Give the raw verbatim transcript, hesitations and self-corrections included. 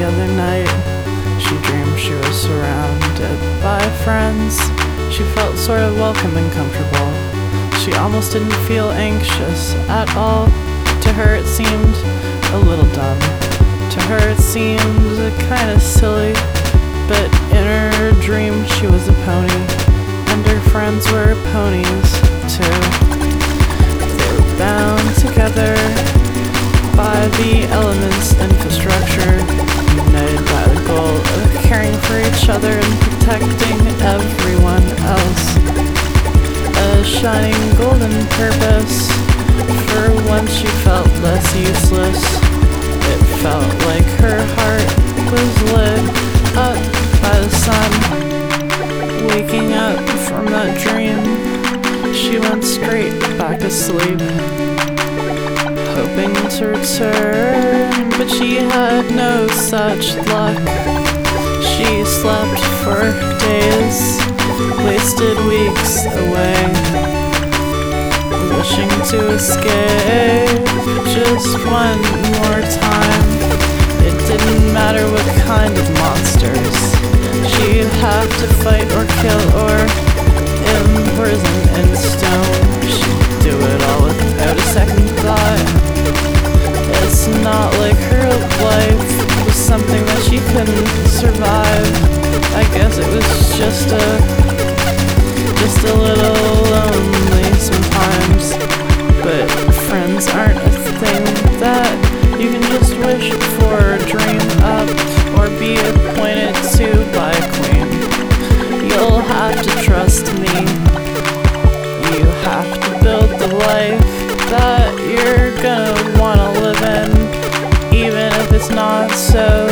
the other night, she dreamed she was surrounded by friends. She felt sort of welcome and comfortable. She almost didn't feel anxious at all. To her it seemed a little dumb. To her it seemed kinda silly. But in her dream she was a pony, and her friends were ponies too. They were bound together by the elements infrastructure, united by the goal of caring for each other and protecting everyone else. A shining golden purpose. For once she felt less useless. It felt like her heart was lit up by the sun. Waking up from that dream, she went straight back to sleep, hoping to return, but she had no such luck. She slept for days, wasted weeks away, wishing to escape just one more time. It didn't matter what kind of monsters she'd have to fight or kill or imprison in stone. She'd do it all without a second thought. It's not like her life was something that she couldn't survive. I guess it was just a, just a little lonely sometimes. But friends aren't a thing that you can just wish for or dream up or be appointed to by a queen. You'll have to trust me. You have to build the life that you're gonna wanna live in, even if it's not so